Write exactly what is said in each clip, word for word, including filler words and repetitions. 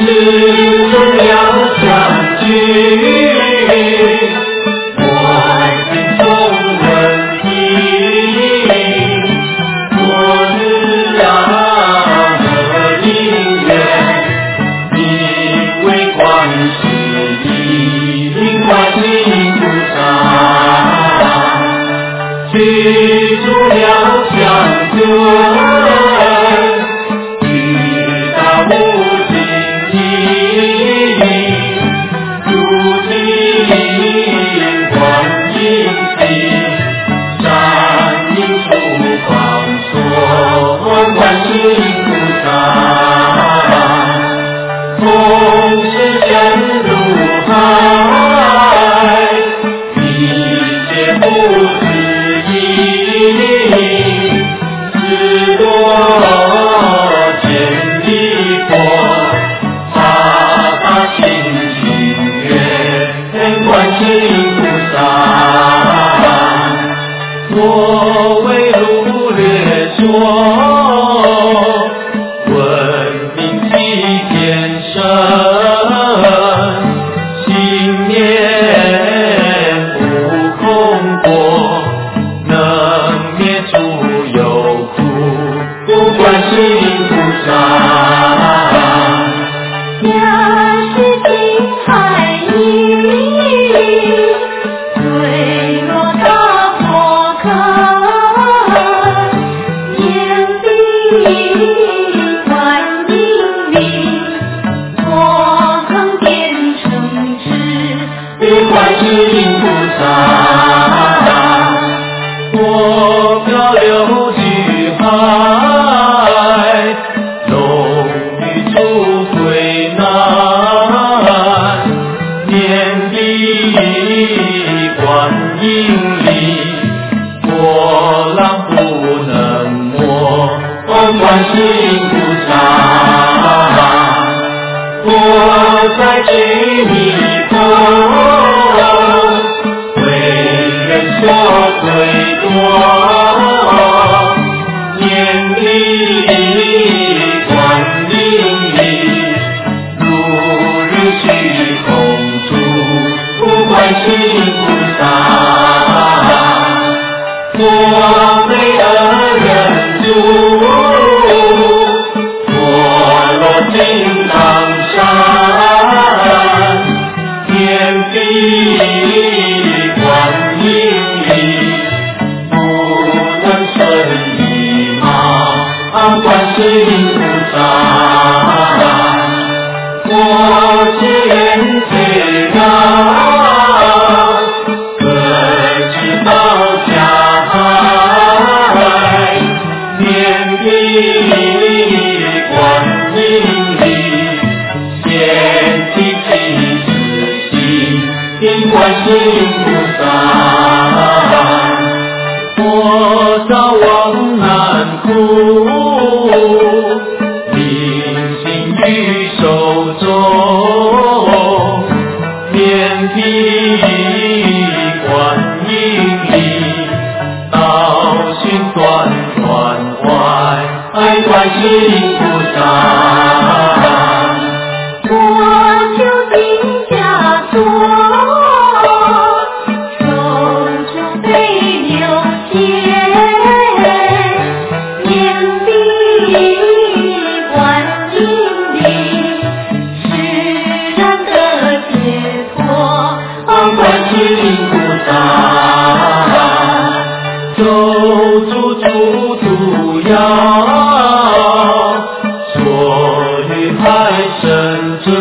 始终要相聚。记住了相对，直到无尽意，如今观音心，山阴处方所观世音菩萨，同是深如海，一切不知。只多千里过，发发心情愿观世音菩萨。所谓儒略说，闻名即天生，信念不空过。观世音菩萨， 那是金海意，坠落大火坑，念彼观音里，火坑变成纸。 观世音菩萨，我漂流去海。观音里，波浪不能没。观世音菩萨，我在执迷宫，为人所推夺。念彼观音里，如日虚空处，观世音菩萨。我没二人住，坐落金刚山，念彼观音里，不能顺利吗？观世音菩萨，我是人最高。观音里，显起其自心，因观世音菩萨。我早往南哭，明心于手中，念彼观音里，道心短短怀。爱观世音菩萨， 我就近家坐，手中杯流血，念彼观音里，释然得解脱。 观世音菩萨，手足诸毒药。海深者，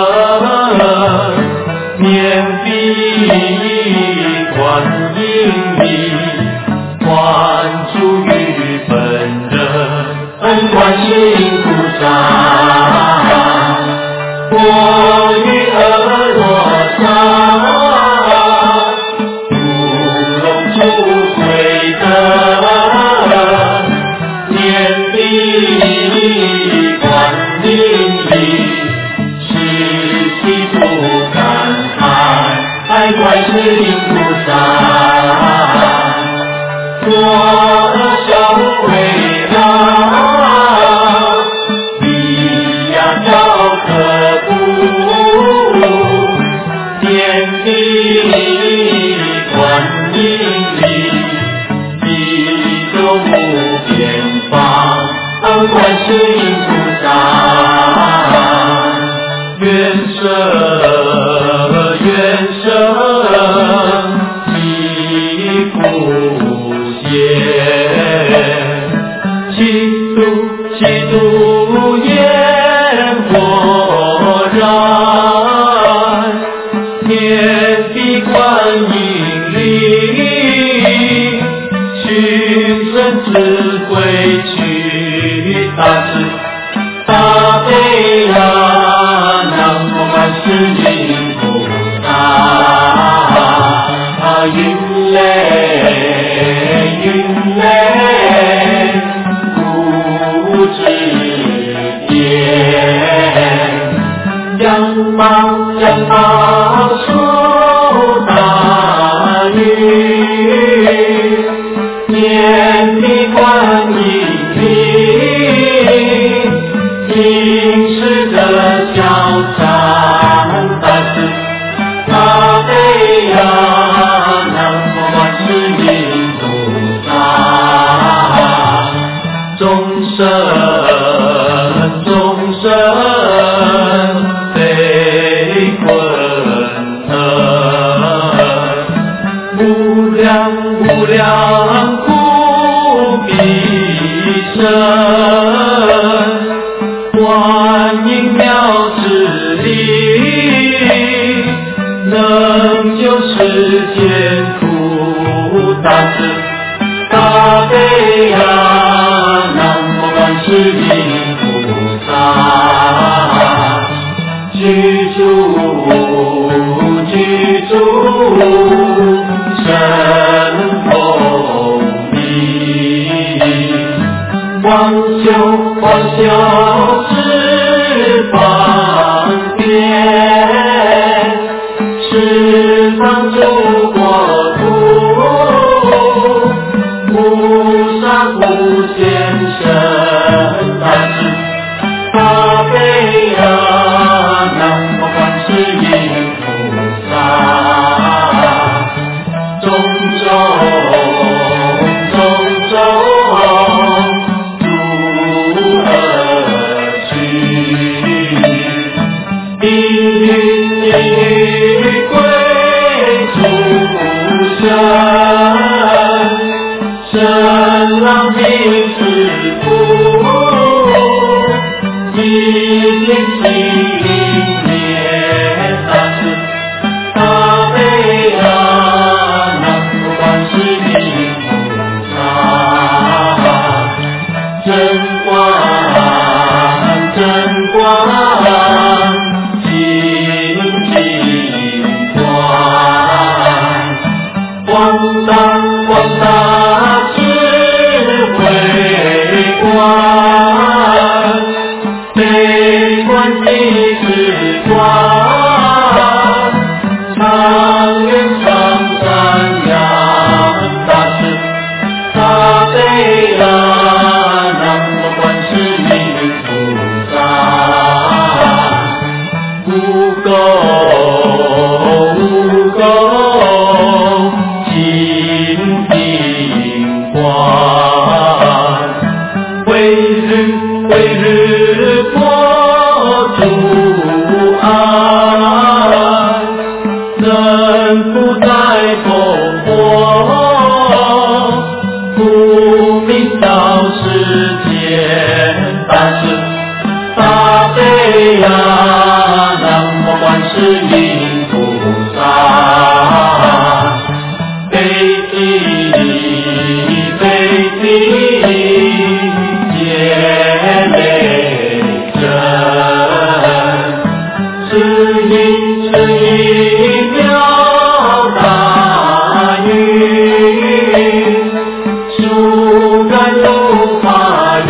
念彼观音里，还出于本人。观世音菩萨，我于阿罗刹，如龙出水的，念彼观音。观世音菩萨，我小伟大，你呀照可基督焰火燃，天地观引力，寻神智慧去大智大悲呀，南无观世音菩萨，云雷云雷不知天，仰望仰望出大雨，天地观引力，平时的小山大智大悲呀，南无观世音菩萨，众生众生被困厄，无量无量苦彼生，观音妙智力，能救世间苦大智大悲呀，南无观世音菩萨，居住居住神通力，光修光修十方便，十方诸国土，菩萨普贤神大智大悲呀，南无观世音菩萨，种种种种诸恶趣，地狱地狱归诸生，神郎明师父，一念心念大智大悲呀，南无观世音菩萨，真光真光清净光，光大光大智慧光，悲观即是光，常愿常善良大智大悲呀，南无观世音菩萨，无垢无垢清净光，为日为日破诸暗，能不在风火，不明道世间大智大悲呀，南无观世音菩萨，悲喜悲喜皆美真，是因是因妙大语，树干如法语，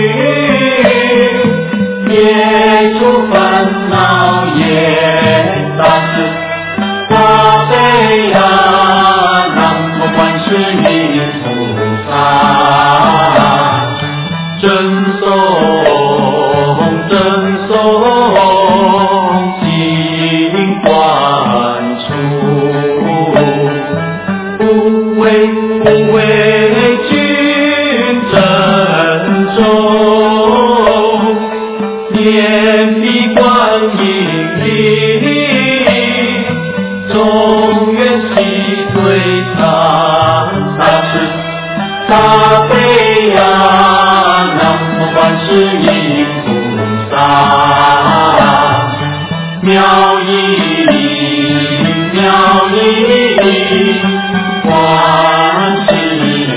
灭除烦恼业大智大悲呀，南无观世音菩萨，真颂真颂心观处，无为无为君真宗，念地观音力，中原西对长大智大悲呀，南无观世音菩萨，妙音妙音观世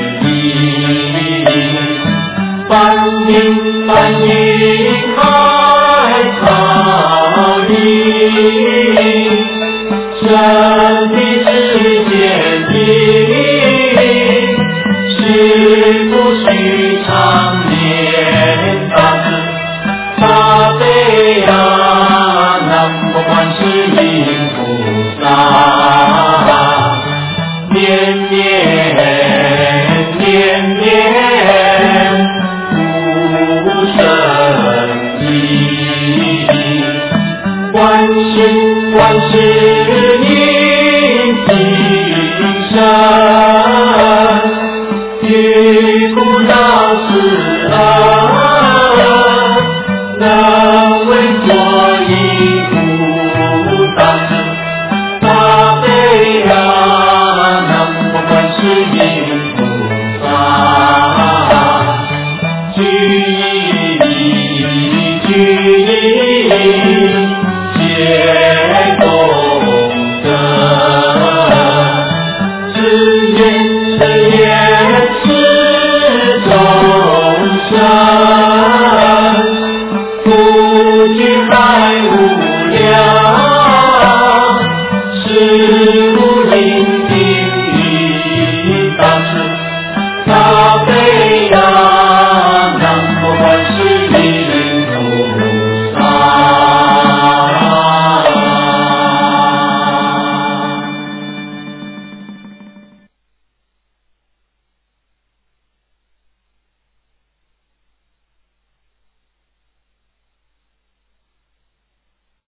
音，梵音梵音海潮音，神的世界音，是不须常念大慈大悲呀，南无观世音菩萨，念念念念无生意，观世观世音精神，于苦恼世恩，能为作一无大慈大悲呀，南无观世音菩萨，具一具一见